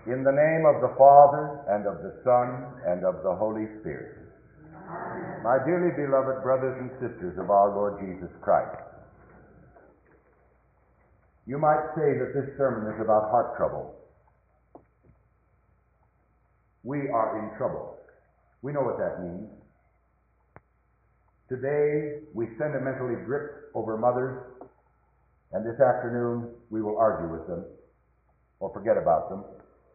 In the name of the Father, and of the Son, and of the Holy Spirit. My dearly beloved brothers and sisters of our Lord Jesus Christ, you might say that this sermon is about heart trouble. We are in trouble. We know what that means. Today, we sentimentally grip over mothers, and this afternoon we will argue with them, or forget about them.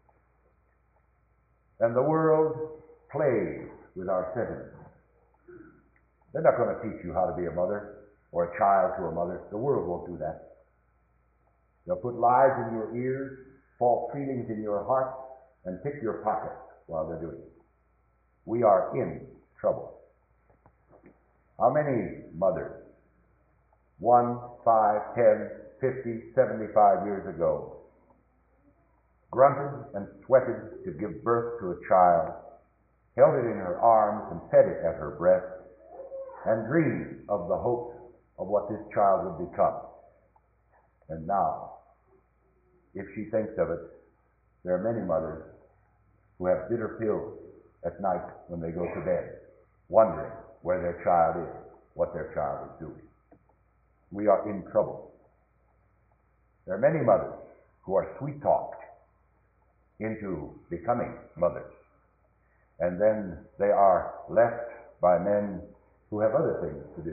And the world plays with our sentiments. They're not going to teach you how to be a mother, or a child to a mother. The world won't do that. They'll put lies in your ears, false feelings in your heart, and pick your pockets while they're doing it. We are in trouble. How many mothers, 1, 5, 10, 50, 75 years ago, grunted and sweated to give birth to a child, held it in her arms and fed it at her breast, and dreamed of the hope of what this child would become. And now, if she thinks of it, there are many mothers who have bitter pills at night when they go to bed, wondering where their child is, what their child is doing. We are in trouble. There are many mothers who are sweet-talked into becoming mothers, and then they are left by men who have other things to do,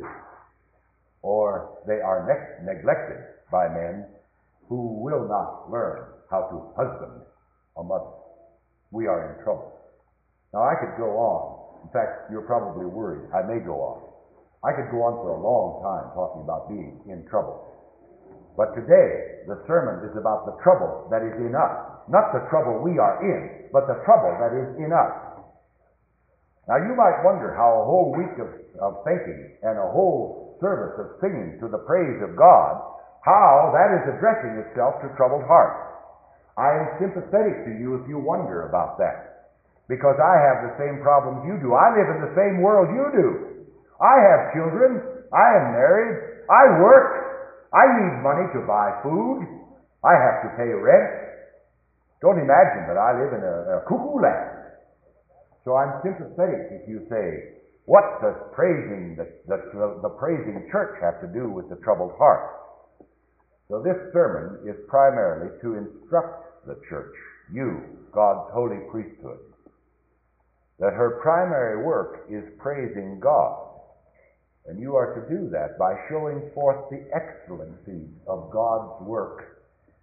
or they are neglected by men who will not learn how to husband a mother. We are in trouble. Now, I could go on. In fact, you're probably worried. I may go on. I could go on for a long time talking about being in trouble. But today, the sermon is about the trouble that is in us. Not the trouble we are in, but the trouble that is in us. Now, you might wonder how a whole week of thinking and a whole service of singing to the praise of God, how that is addressing itself to troubled hearts. I am sympathetic to you if you wonder about that, because I have the same problems you do. I live in the same world you do. I have children. I am married. I work. I need money to buy food. I have to pay rent. Don't imagine that I live in a cuckoo land. So I'm sympathetic if you say, what does praising the praising church have to do with the troubled heart? So this sermon is primarily to instruct the church, you, God's holy priesthood, that her primary work is praising God. And you are to do that by showing forth the excellency of God's work.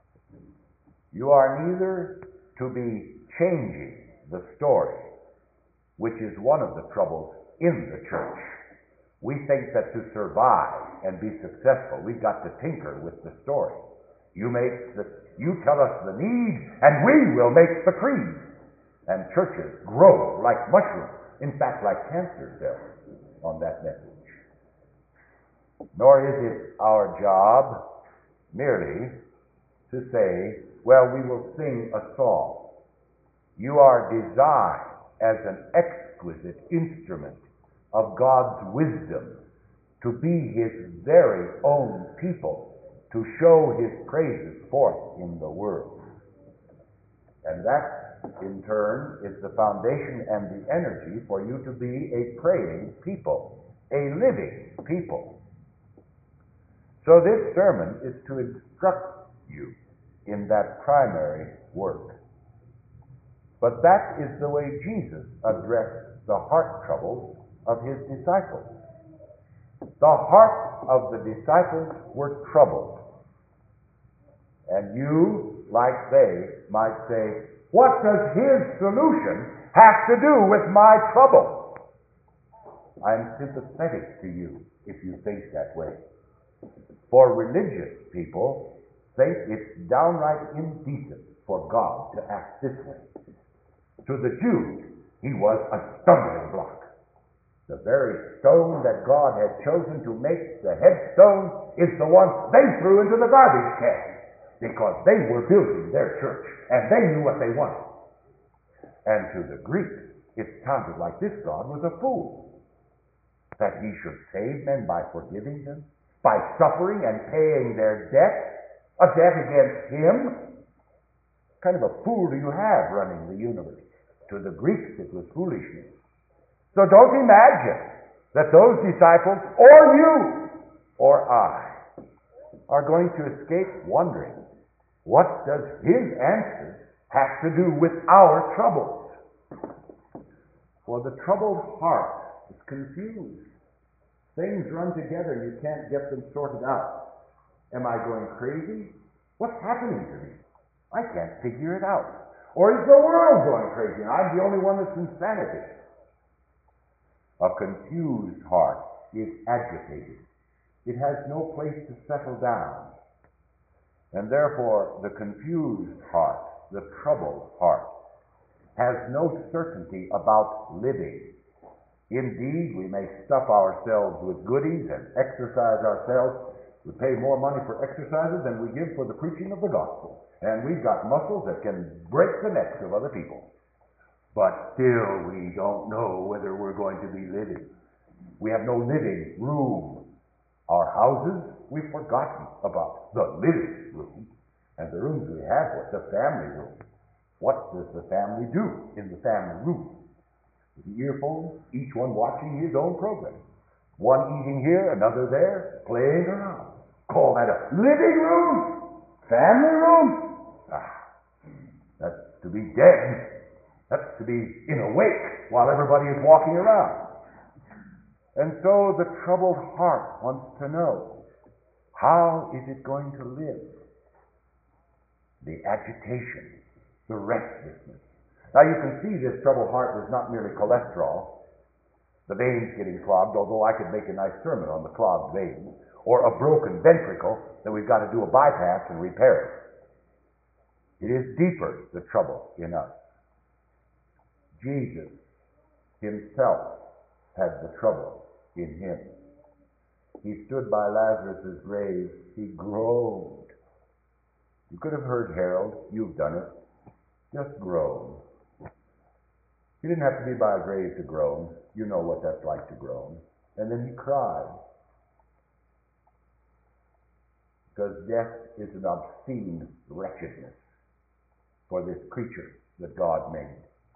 You are neither to be changing the story, which is one of the troubles in the church. We think that to survive and be successful, we've got to tinker with the story. You tell us the need, and we will make the creed. And churches grow like mushrooms, in fact, like cancer cells, on that message. Nor is it our job merely to say, well, we will sing a song. You are designed as an exquisite instrument of God's wisdom to be His very own people, to show His praises forth in the world. And that, in turn, is the foundation and the energy for you to be a praying people, a living people. So this sermon is to instruct you in that primary work. But that is the way Jesus addressed the heart troubles of His disciples. The hearts of the disciples were troubled. And you, like they, might say, what does His solution have to do with my trouble? I'm sympathetic to you if you think that way. For religious people think it's downright indecent for God to act this way. To the Jews, He was a stumbling block. The very stone that God had chosen to make the headstone is the one they threw into the garbage can, because they were building their church, and they knew what they wanted. And to the Greeks, it sounded like this God was a fool, that He should save men by forgiving them, by suffering and paying their debt, a debt against Him. kind of a fool do you have running the universe? To the Greeks, it was foolishness. So don't imagine that those disciples, or you, or I, are going to escape wondering, what does his answer have to do with our troubles? For the troubled heart is confused. Things run together, you can't get them sorted out. Am I going crazy? What's happening to me? I can't figure it out. Or is the world going crazy and I'm the only one that's insanity? A confused heart is agitated. It has no place to settle down. And therefore, the confused heart, the troubled heart, has no certainty about living. Indeed, we may stuff ourselves with goodies and exercise ourselves. We pay more money for exercises than we give for the preaching of the gospel. And we've got muscles that can break the necks of other people. But still, we don't know whether we're going to be living. We have no living room. Our houses, we've forgotten about the living room. And the rooms we have, what's the family room? What does the family do in the family room? With the earphones, each one watching his own program. One eating here, another there, playing around. Call that a living room? Family room? That's to be dead. That's to be in a wake while everybody is walking around. And so the troubled heart wants to know, how is it going to live? The agitation, the restlessness. Now you can see this troubled heart is not merely cholesterol, the veins getting clogged, although I could make a nice sermon on the clogged veins, or a broken ventricle that we've got to do a bypass and repair it. It is deeper, the trouble in us. Jesus himself had the trouble in him. He stood by Lazarus' grave. He groaned. You could have heard Harold. You've done it. Just groan. You didn't have to be by a grave to groan. You know what that's like to groan. And then he cried. Because death is an obscene wretchedness for this creature that God made.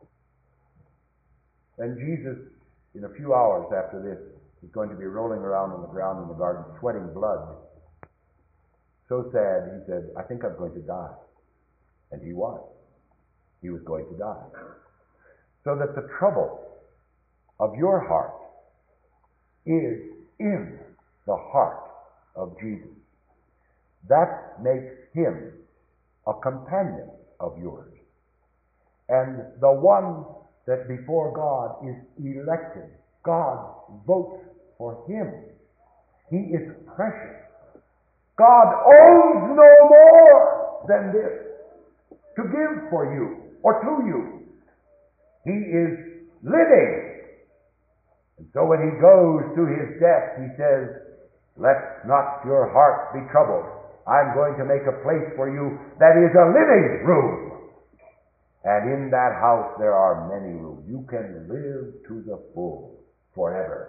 And Jesus, in a few hours after this, is going to be rolling around on the ground in the garden, sweating blood. So sad, he said, I think I'm going to die. And he was. He was going to die. So that the trouble of your heart is in the heart of Jesus. That makes him a companion of yours. And the one that before God is elected. God votes for him. He is precious. God owes no more than this to give for you or to you. He is living. And so when he goes to his death, he says, let not your heart be troubled. I'm going to make a place for you that is a living room. And in that house there are many rooms. You can live to the full forever.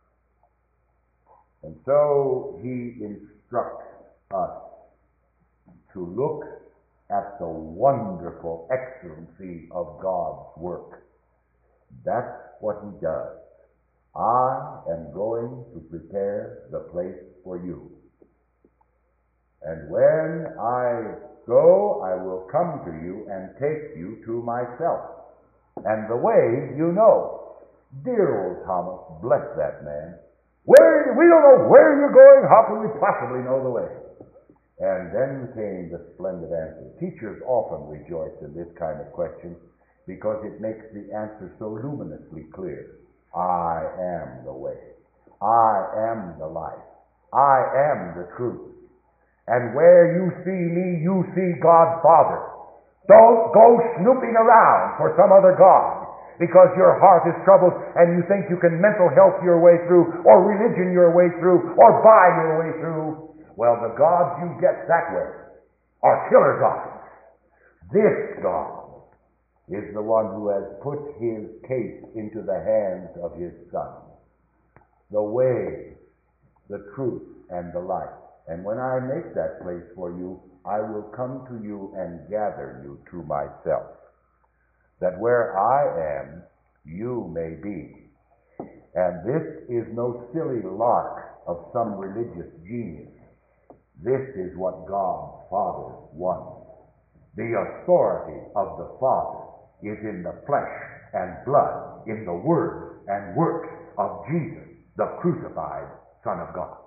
And so he instructs us to look at the wonderful excellency of God's work. That's what he does. I am going to prepare the place for you. And when I go, I will come to you and take you to myself. And the way you know. Dear old Thomas, bless that man. We don't know where you're going. How can we possibly know the way? And then came the splendid answer. Teachers often rejoice in this kind of question because it makes the answer so luminously clear. I am the way. I am the life. I am the truth. And where you see me, you see God Father. Don't go snooping around for some other God because your heart is troubled and you think you can mental health your way through or religion your way through or buy your way through. Well, the gods you get that way are killer gods. This God is the one who has put his case into the hands of his Son. The way, the truth, and the life. And when I make that place for you, I will come to you and gather you to myself, that where I am, you may be. And this is no silly lark of some religious genius. This is what God Father wants. The authority of the Father is in the flesh and blood, in the words and works of Jesus, the crucified Son of God.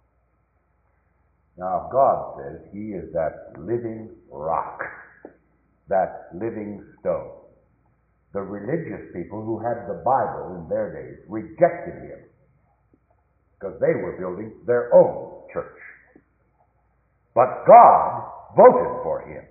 Now, God says he is that living rock, that living stone. The religious people who had the Bible in their days rejected him because they were building their own church. But God voted for him.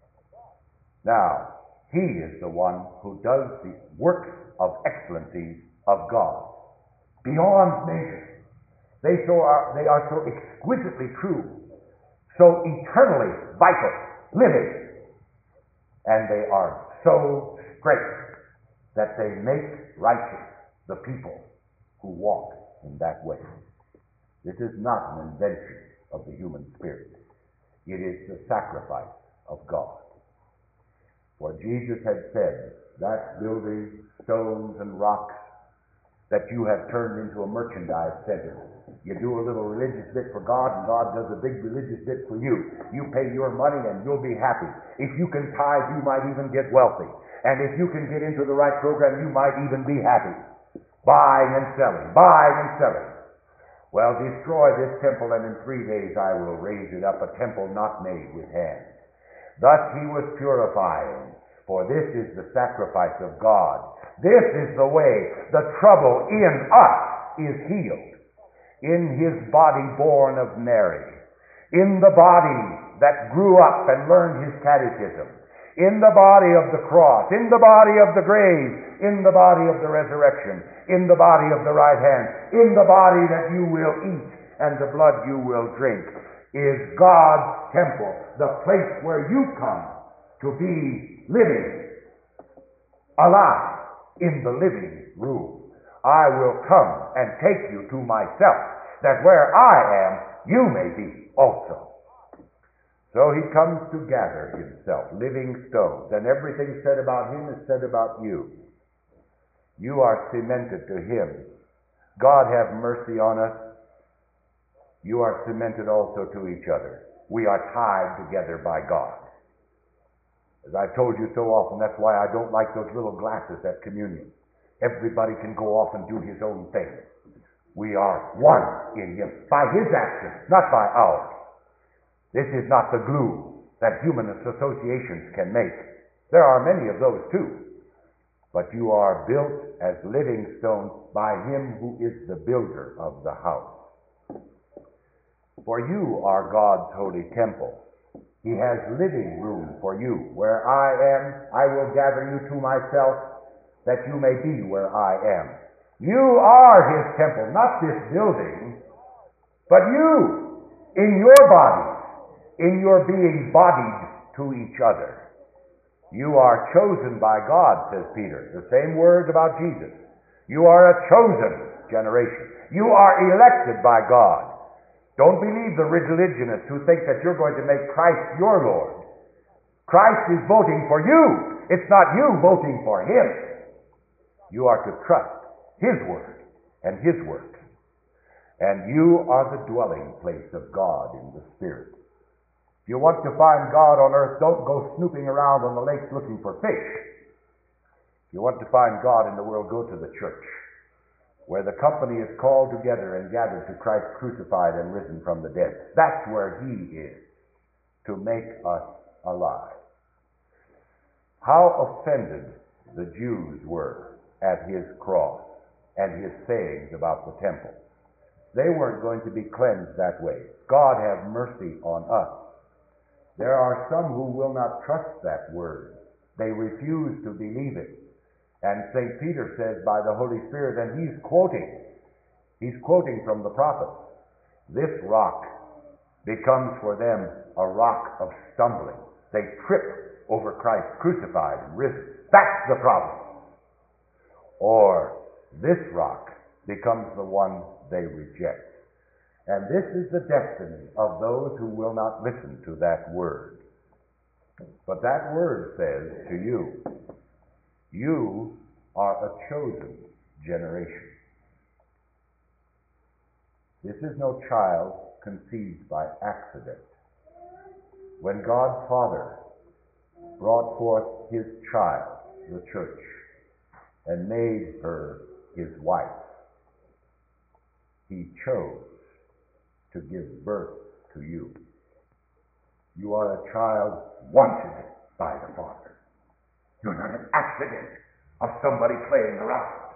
Now, he is the one who does the works of excellencies of God beyond measure. They are so exquisitely true, so eternally vital, living, and they are so straight that they make righteous the people who walk in that way. This is not an invention of the human spirit. It is the sacrifice of God. For Jesus had said, that building, stones and rocks that you have turned into a merchandise center. You do a little religious bit for God, and God does a big religious bit for you. You pay your money, and you'll be happy. If you can tithe, you might even get wealthy. And if you can get into the right program, you might even be happy. Buying and selling, buying and selling. Well, destroy this temple, and in 3 days I will raise it up, a temple not made with hands. Thus he was purifying, for this is the sacrifice of God. This is the way the trouble in us is healed. In his body born of Mary, in the body that grew up and learned his catechism, in the body of the cross, in the body of the grave, in the body of the resurrection, in the body of the right hand, in the body that you will eat and the blood you will drink, is God's temple, the place where you come to be living, alive, in the living room. I will come and take you to myself, that where I am, you may be also. So he comes to gather himself, living stones, and everything said about him is said about you. You are cemented to him. God have mercy on us. You are cemented also to each other. We are tied together by God. As I've told you so often, that's why I don't like those little glasses at communion. Everybody can go off and do his own thing. We are one in him, by his action, not by ours. This is not the glue that human associations can make. There are many of those too. But you are built as living stones by him who is the builder of the house. For you are God's holy temple. He has living room for you. Where I am, I will gather you to myself, that you may be where I am. You are his temple, not this building, but you, in your bodies, in your being bodied to each other. You are chosen by God, says Peter. The same words about Jesus. You are a chosen generation. You are elected by God. Don't believe the religionists who think that you're going to make Christ your Lord. Christ is voting for you. It's not you voting for him. You are to trust his word and his works. And you are the dwelling place of God in the Spirit. If you want to find God on earth, don't go snooping around on the lakes looking for fish. If you want to find God in the world, go to the church, where the company is called together and gathered to Christ crucified and risen from the dead. That's where he is, to make us alive. How offended the Jews were at his cross and his sayings about the temple. They weren't going to be cleansed that way. God have mercy on us. There are some who will not trust that word. They refuse to believe it. And St. Peter says by the Holy Spirit, and he's quoting from the prophets, this rock becomes for them a rock of stumbling. They trip over Christ crucified and risen. That's the problem. Or this rock becomes the one they reject. And this is the destiny of those who will not listen to that word. But that word says to you, you are a chosen generation. This is no child conceived by accident. When God Father brought forth his child, the church, and made her his wife, he chose to give birth to you. You are a child wanted by the Father. You're not an accident of somebody playing around.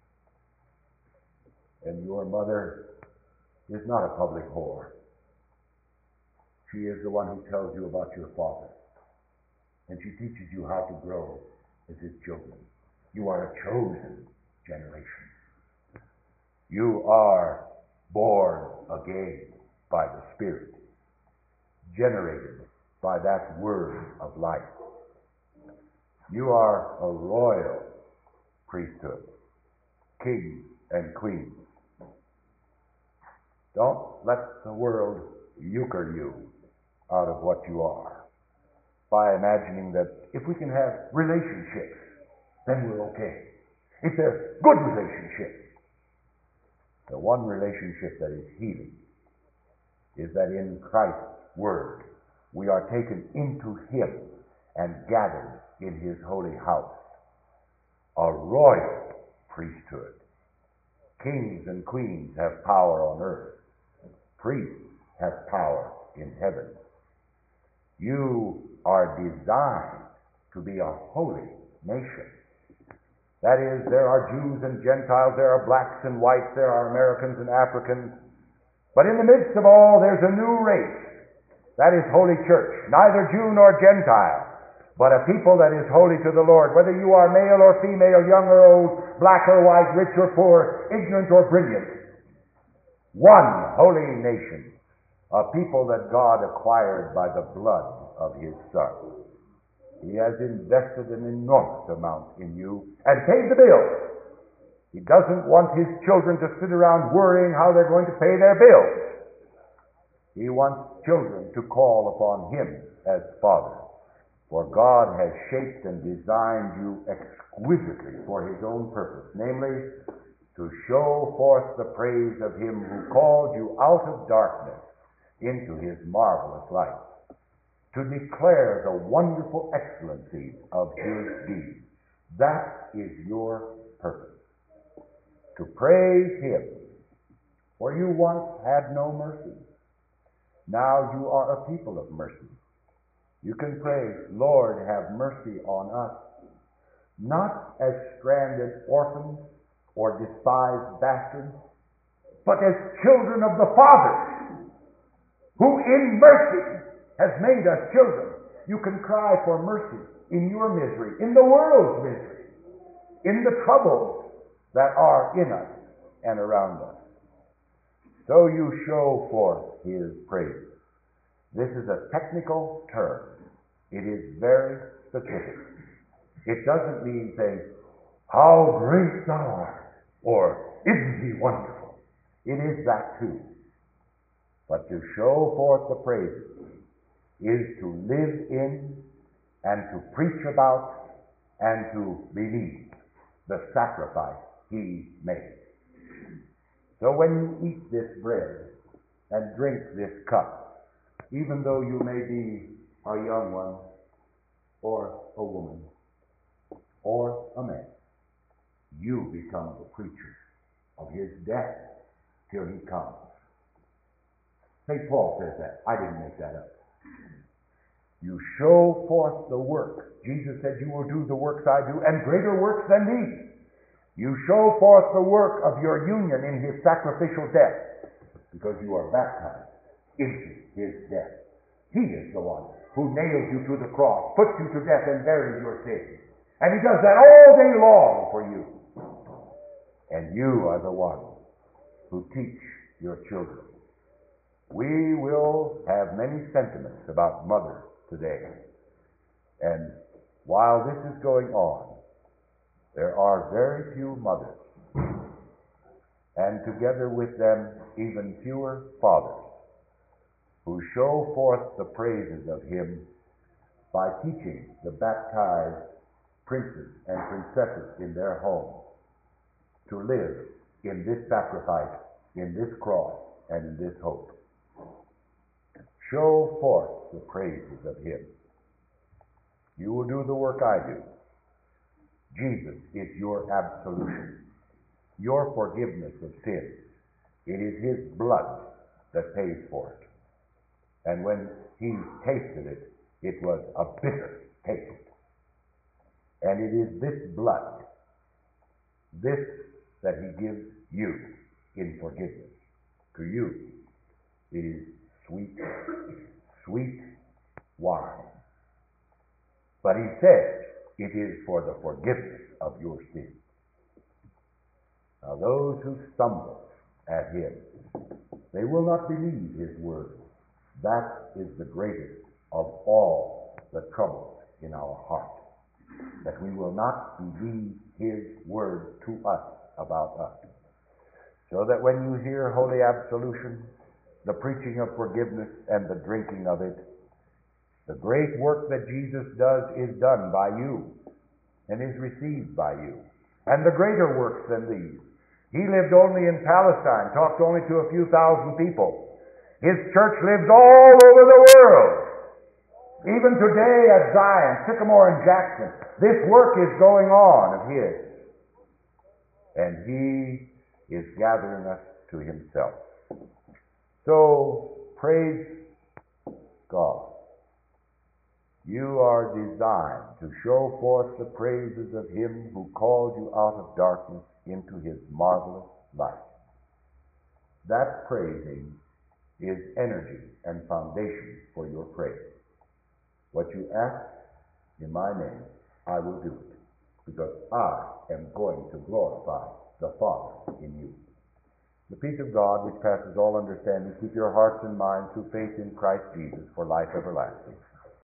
And your mother is not a public whore. She is the one who tells you about your Father. And she teaches you how to grow as his children. You are a chosen generation. You are born again by the Spirit, generated by that word of life. You are a royal priesthood, kings and queens. Don't let the world euchre you out of what you are by imagining that if we can have relationships, then we're okay. If they're good relationships. The one relationship that is healing is that in Christ's word we are taken into him and gathered in his holy house. A royal priesthood. Kings and queens have power on earth. Priests have power in heaven. You are designed to be a holy nation. That is, there are Jews and Gentiles, there are blacks and whites, there are Americans and Africans. But in the midst of all, there's a new race. That is Holy Church. Neither Jew nor Gentile, but a people that is holy to the Lord. Whether you are male or female, young or old, black or white, rich or poor, ignorant or brilliant. One holy nation. A people that God acquired by the blood of his Son. He has invested an enormous amount in you and paid the bill. He doesn't want his children to sit around worrying how they're going to pay their bills. He wants children to call upon him as Father. For God has shaped and designed you exquisitely for his own purpose, namely, to show forth the praise of him who called you out of darkness into his marvelous light, to declare the wonderful excellencies of his deeds. That is your purpose. To praise him, for you once had no mercy. Now you are a people of mercy. You can pray, Lord, have mercy on us, not as stranded orphans or despised bastards, but as children of the Father, who in mercy has made us children. You can cry for mercy in your misery, in the world's misery, in the troubles that are in us and around us. So you show forth his praise. This is a technical term. It is very specific. It doesn't mean saying, how great thou art, or isn't he wonderful? It is that too. But to show forth the praises is to live in and to preach about and to believe the sacrifice he made. So when you eat this bread and drink this cup, even though you may be a young one or a woman or a man, you become the preacher of his death till he comes. St. Paul says that. I didn't make that up. You show forth the work. Jesus said, you will do the works I do, and greater works than these. You show forth the work of your union in his sacrificial death, because you are baptized into his death. He is the one who nailed you to the cross, put you to death, and buried your sins. And he does that all day long for you. And you are the one who teach your children. We will have many sentiments about mothers today. And while this is going on, there are very few mothers and together with them even fewer fathers, who show forth the praises of him by teaching the baptized princes and princesses in their homes to live in this sacrifice, in this cross, and in this hope. Show forth the praises of him. You will do the work I do. Jesus is your absolution, your forgiveness of sins. It is his blood that pays for it. And when he tasted it, it was a bitter taste. And it is this blood, this that he gives you in forgiveness. To you, it is sweet, sweet wine. But he says it is for the forgiveness of your sins. Now those who stumble at him, they will not believe his word. That is the greatest of all the troubles in our heart, that we will not believe his word to us about us. So that when you hear holy absolution, the preaching of forgiveness and the drinking of it, the great work that Jesus does is done by you and is received by you. And the greater works than these. He lived only in Palestine, talked only to a few thousand people. His church lives all over the world. Even today at Zion, Sycamore, and Jackson, this work is going on of his. And he is gathering us to himself. So, praise God. You are designed to show forth the praises of him who called you out of darkness into his marvelous light. That praising is energy and foundation for your praise. What you ask in my name, I will do it, because I am going to glorify the Father in you. The peace of God, which passes all understanding, keep your hearts and minds through faith in Christ Jesus for life everlasting.